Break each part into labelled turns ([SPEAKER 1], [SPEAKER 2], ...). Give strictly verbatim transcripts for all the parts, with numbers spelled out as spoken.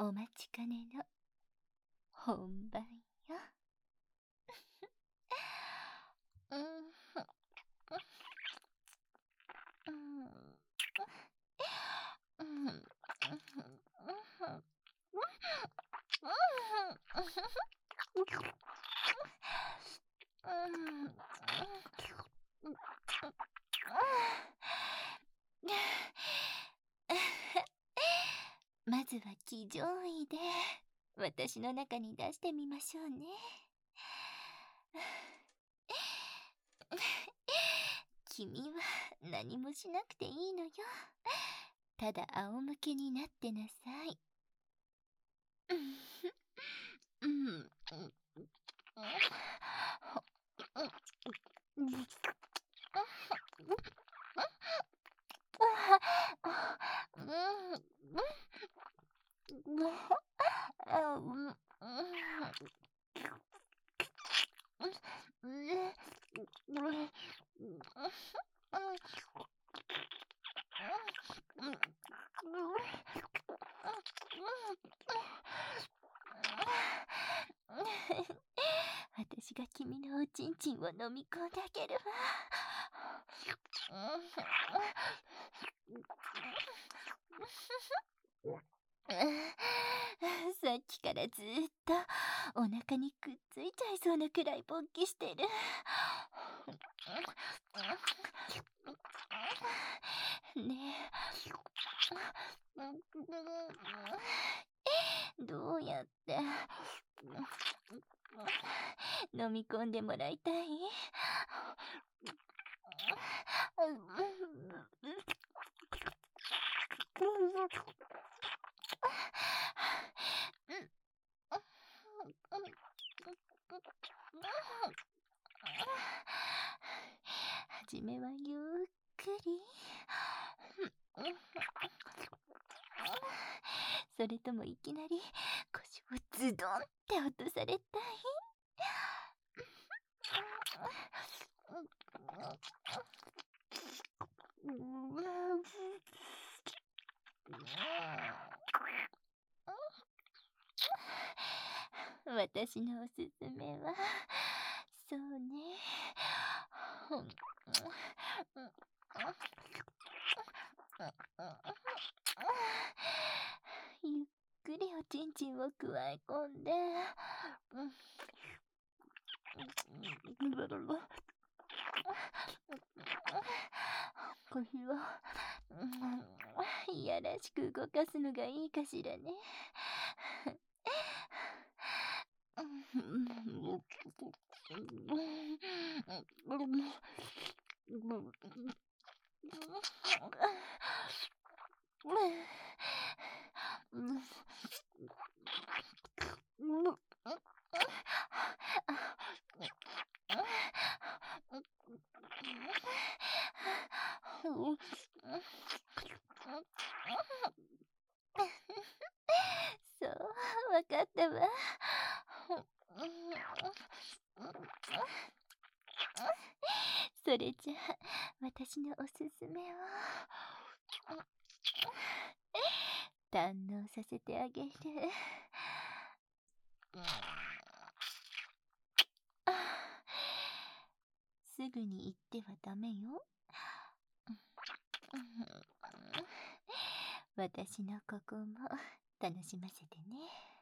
[SPEAKER 1] お待ちかねの本番よ。うん、うん、うん、うん、まずは騎乗位で私の中に出してみましょうね。君は何もしなくていいのよ。ただ仰向けになってなさい。うん、うん、私が君のおちんちんを飲み込んであげるわ。さっきからずーっとお腹にくっついちゃいそうなくらい勃起してる。ねえ、どうやって飲み込んでもらいたい？はじめはゆっくり。それともいきなり腰をズドンって落とされたい？私のおすすめは、そうね。ゆっくりおちんちんをくわえ込んで、腰をいやらしく動かすのがいいかしらね。そう、わかったわ。それじゃあ、私のおすすめを堪能させてあげる。すぐに行ってはダメよ。私のここも楽しませてね。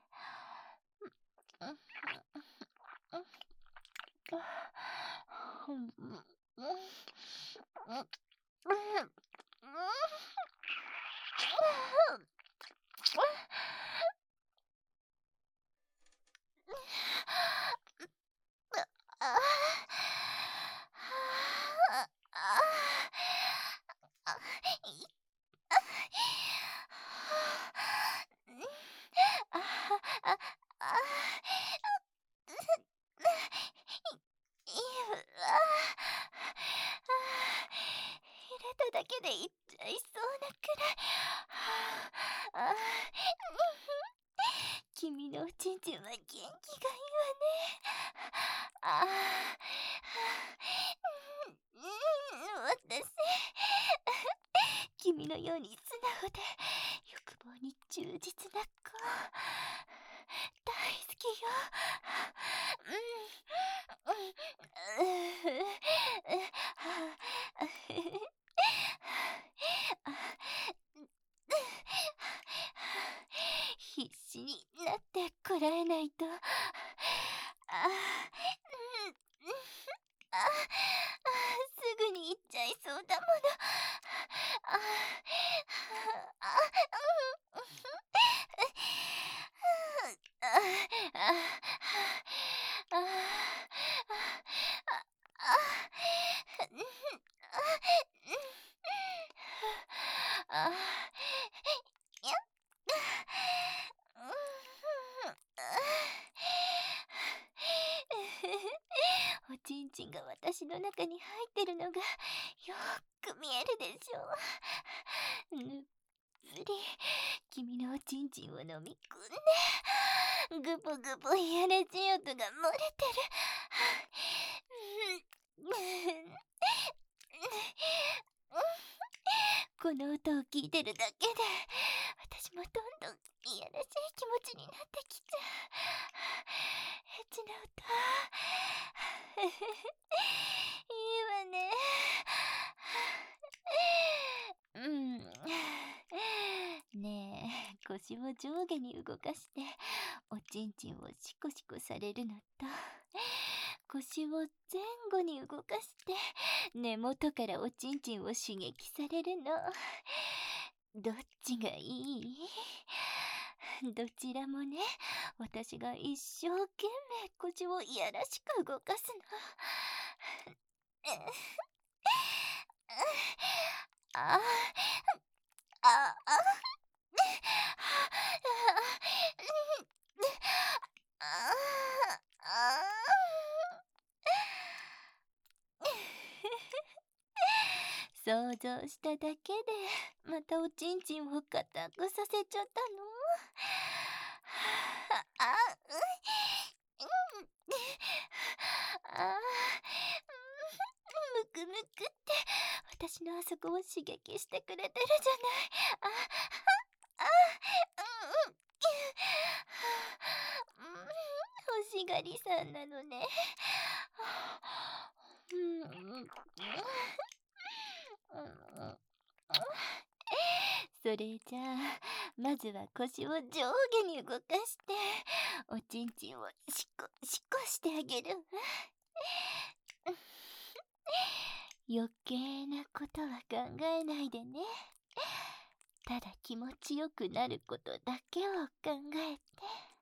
[SPEAKER 1] 入れただけでいっちゃいそうなくらい。君のおちんちんは元気がいいわね。あ私、君のように素直で欲望に忠実な子。 大好きよ。うん、うん、必死になってこらえないと。ああ、うん、ああ、すぐに行っちゃいそうだもの。ああ、あ、うん、ああ、ああ、ああ、おちんちんが私の中に入ってるのがよーく見えるでしょ。ぬっぷり君のおちんちんを飲み込んで、ぐぼぐぼいやらしい音が漏れてる。この音を聞いてるだけで私もどんどんいやらしい気持ちになってきちゃう。エッチな音いいわね。うん。ねえ、腰を上下に動かしておちんちんをシコシコされるのと、腰を前後に動かして根元からおちんちんを刺激されるの。どっちがいい？どちらもね、私が一生懸命腰をいやらしく動かすの。ああ、ああ、想像しただけでまたおちんちんを硬くさせちゃったの。あ、うん、あ、むくむくって私のあそこを刺激してくれてるじゃない。あ、あ、うん、うん、欲しがりさんなのね。うん、それじゃあまずは腰を上下に動かしておちんちんをシコシコしてあげるわ。余計なことは考えないでね。ただ気持ちよくなることだけを考えて。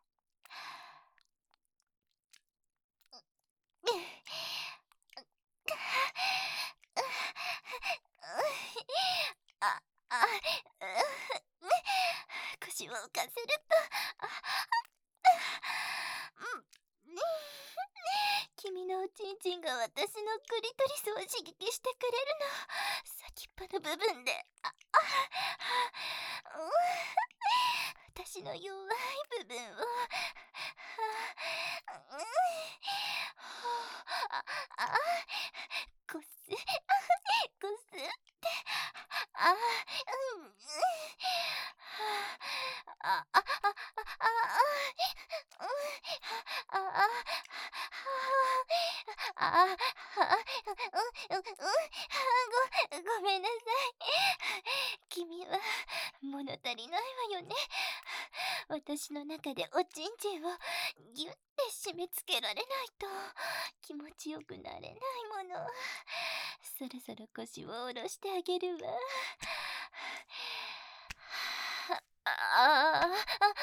[SPEAKER 1] あ、あ、腰を浮かせると、あ、うん、君のおちんちんが私のクリトリスを刺激してくれるの。先っぽの部分で、あ、あ、うん、私の弱い部分を、うん、あ、あ、こす、こすって、あ、うん、あ、あ、あ、あ、あ、あ、あ、あ、うん、うん、ご、ごめんなさい。君は物足りないわよね。私の中でおちんちんをギュッて締め付けられないと気持ちよくなれないもの。そろそろ腰を下ろしてあげるわ。ああ、あ、あ、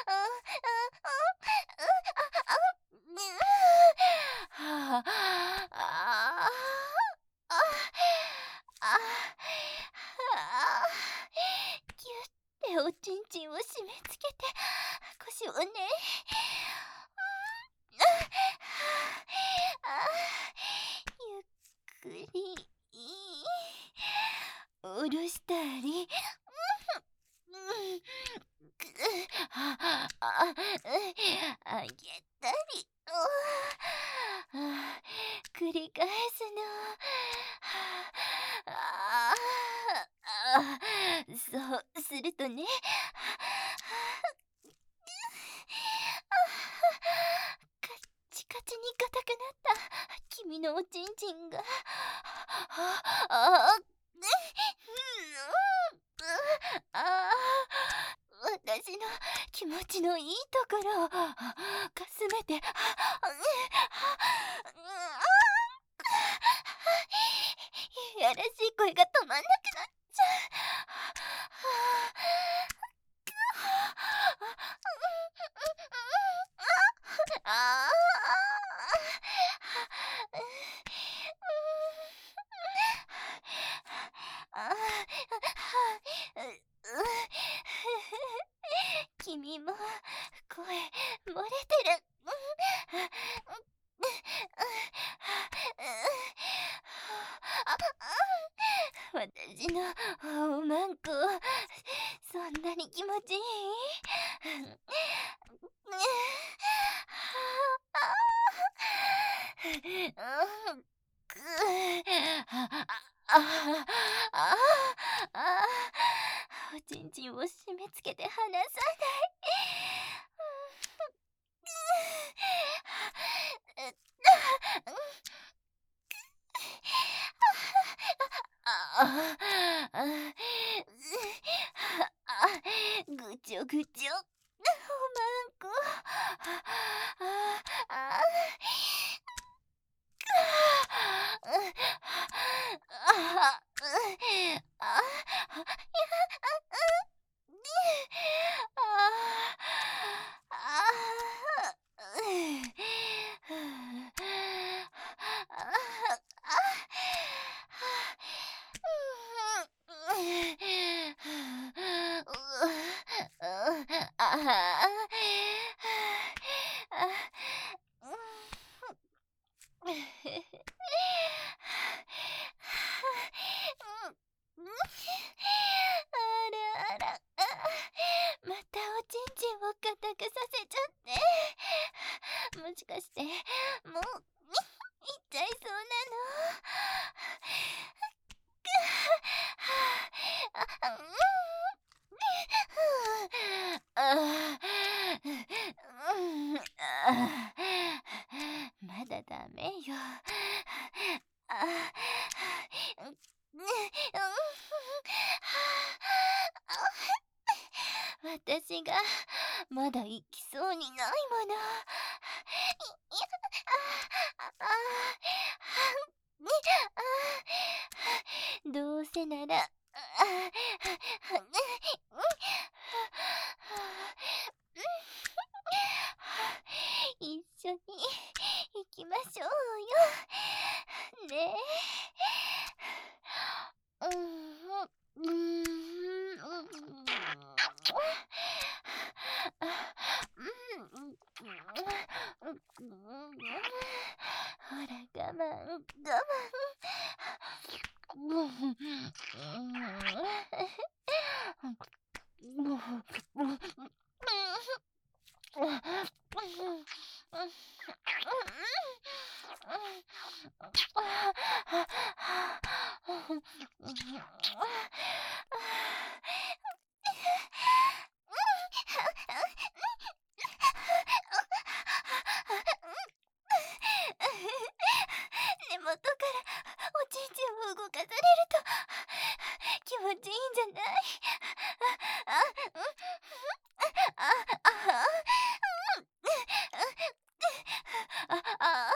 [SPEAKER 1] はあ、あ、あ、あ、あ、ギュッておちんちんを締め付けて腰をね、あ、ゆっくり下ろしたり、あ、あ、あげたり、繰り返すの。ああ、そうするとね、 ああ、ああ、私の気持ちのいいところをかすめて、いやらしい声が止まんなくなっちゃう。ああ、君も声漏れてる。私のおまんこ、そんなに気持ちいい？おちんちんを締め付けて離さない。ぐちょぐちょ、おまんこ。またおちんちんを硬くさせちゃって。もしかしてもういっちゃいそうなの？まだダメよ。私がまだ生きそうにないもの。どうせなら一緒に行きましょうよねえ。うんうんほら我慢我根元からおちんちんを動かされると気持ちいいんじゃない？あ、うん、あ、あ、あ、あ、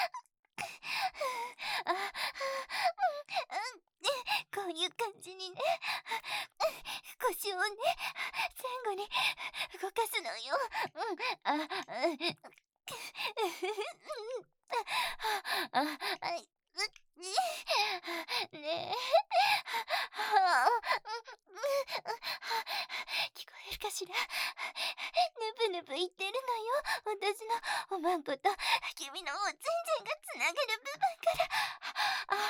[SPEAKER 1] こういう感じにね、腰をね、前後に動かすのよ。うん、あ、うん。あ、あ、い、う、ねえ。聞こえるかしら？ぬぶぬぶ言ってるのよ。私のおまんこと君のおちんちんがつながる部分から。あ、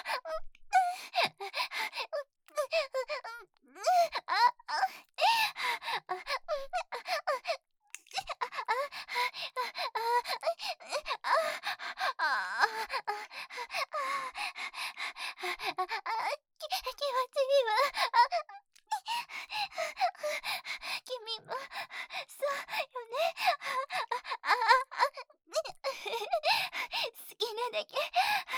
[SPEAKER 1] 気持ちいいわ。君もそうよね。好きなだけ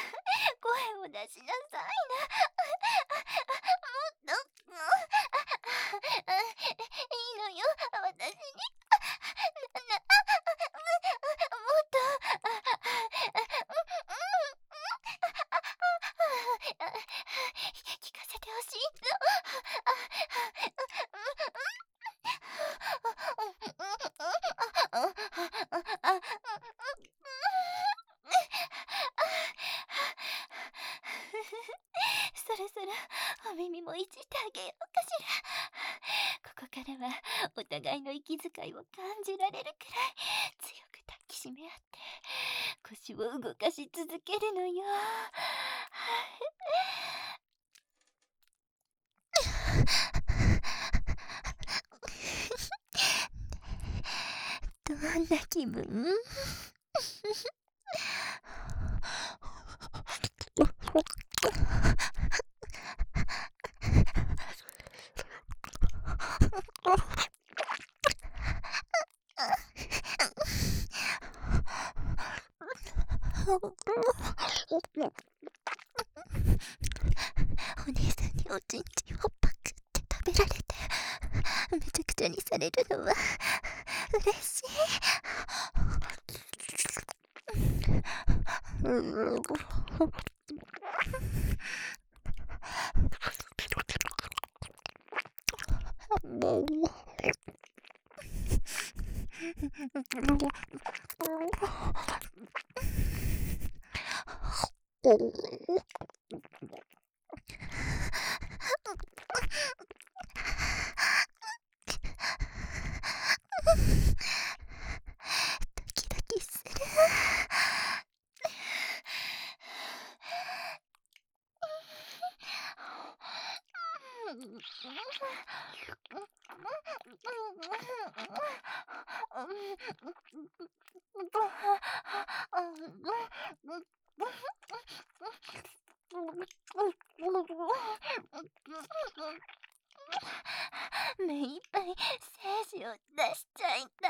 [SPEAKER 1] てあげようかしら。ここからはお互いの息遣いを感じられるくらい強く抱きしめ合って腰を動かし続けるのよ。どんな気分？お姉さんにおちんちんをパクって食べられてめちゃくちゃにされるのは嬉しい。ドキドキする。目いっぱい精子を出しちゃいたい。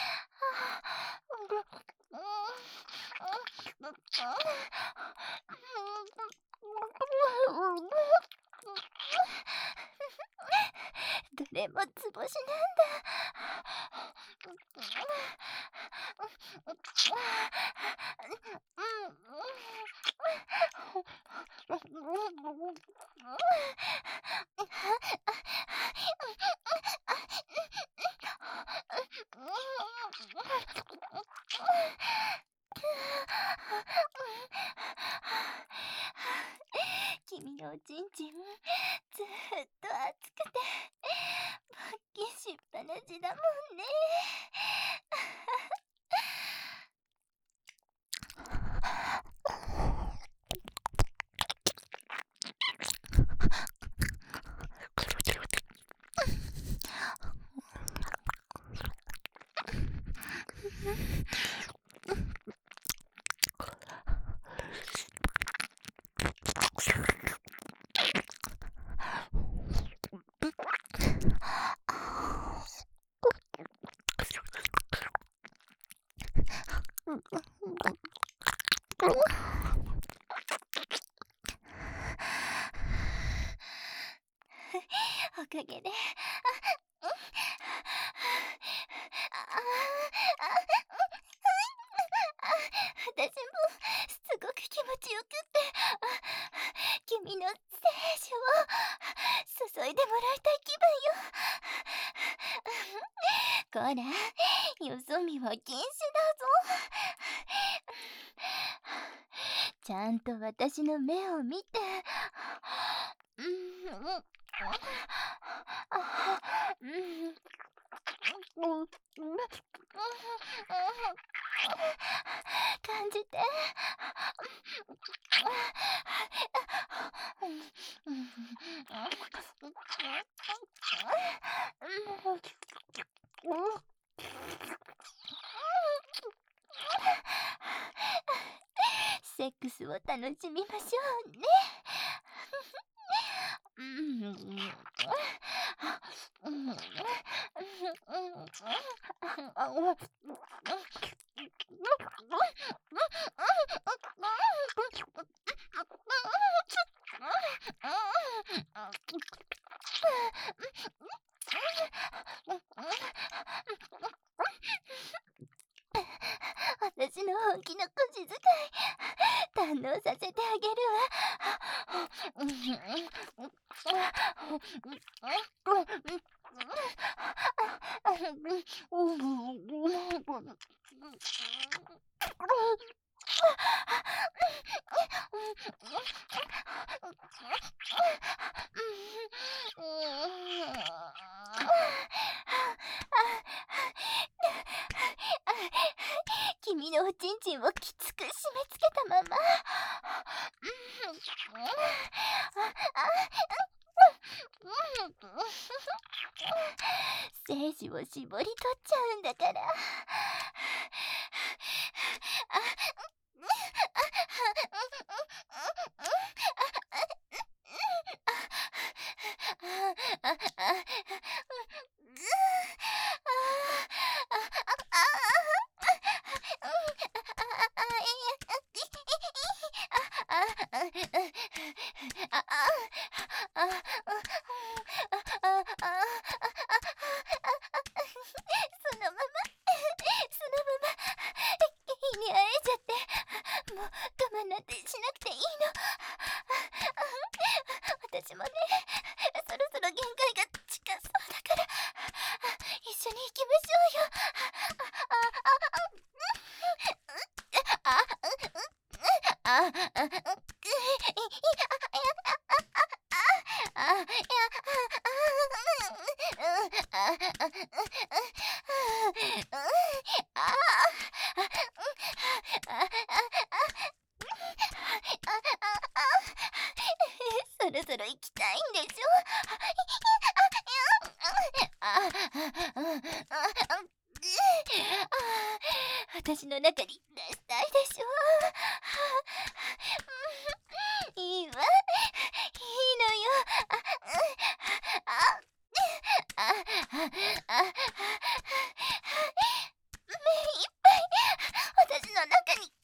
[SPEAKER 1] どれもつぼしなんだ。君のおちんちんずーっと熱くて勃起しっぱなしだもんね。おかげで私もすごく気持ちよくって君の精子を注いでもらいたい気分よ。こら、よそ見は禁止だぞ。ちゃんと私の目を見て。感じて。セックスを楽しみましょうね。私の本気の腰使い堪能させてあげるわ。 君のおちんちんをきつく締め付けたまま精子を絞り取っちゃうんだから。私もね、そろそろ限界が近そうだから一緒に行きましょうよ。そろそろ行きたいんでしょ。私の中に出したいでしょ。いいわ、いいのよ。目いっぱい私の中に出して。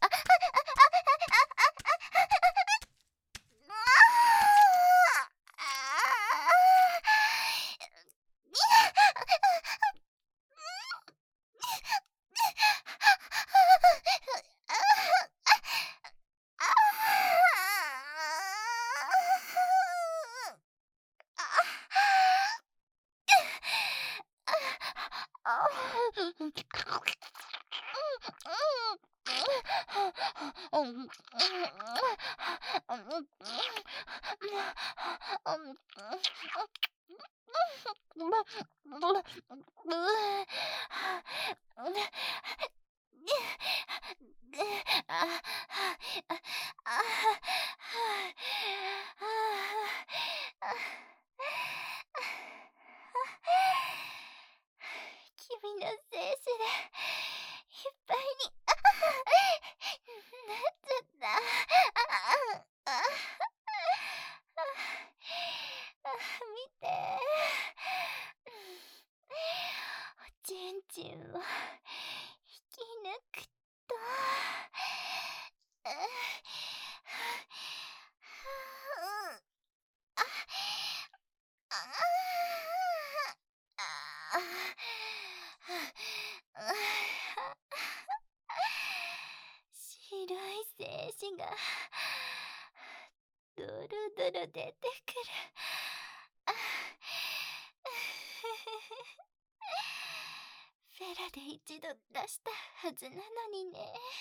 [SPEAKER 1] 君の精子でいっぱいになっちゃった。見て、おちんちんを引き抜くと白い精子がドロドロ出てくる。フェラで一度出したはずなのにね。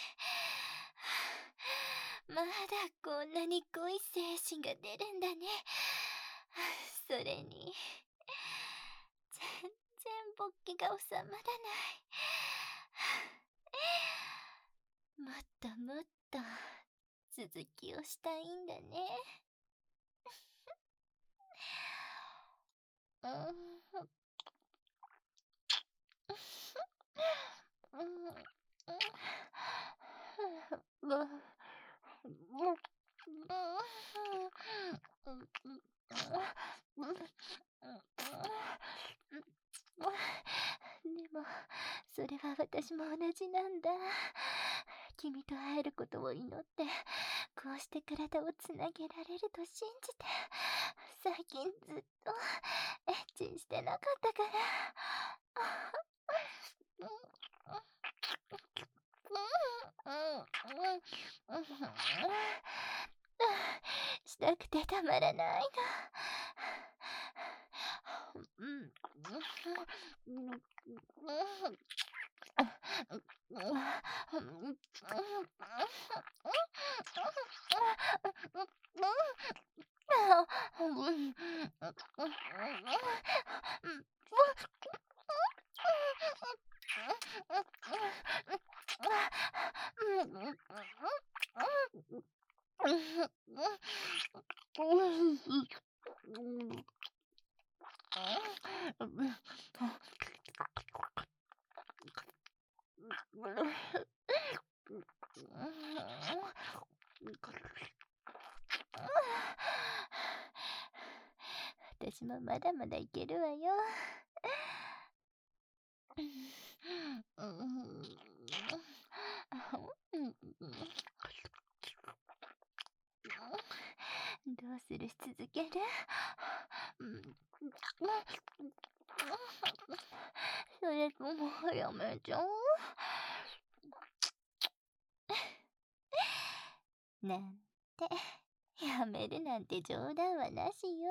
[SPEAKER 1] まだこんなに濃い精子が出るんだね。それに全然勃起が収まらない。もっともっと続きをしたいんだね。うんでもそれは私も同じなんだ。君と会えることを祈ってこうして体をつなげられると信じて最近ずっとエッチしてなかったからしたくてたまらないの。 私もまだまだいけるわよ。どうする？し続ける？それともやめちゃう？なんて、やめるなんて冗談はなしよ。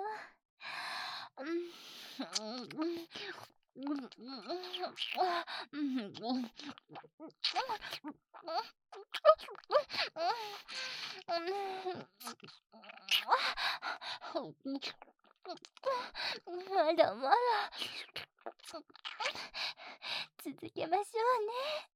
[SPEAKER 1] まだまだ続けましょうね。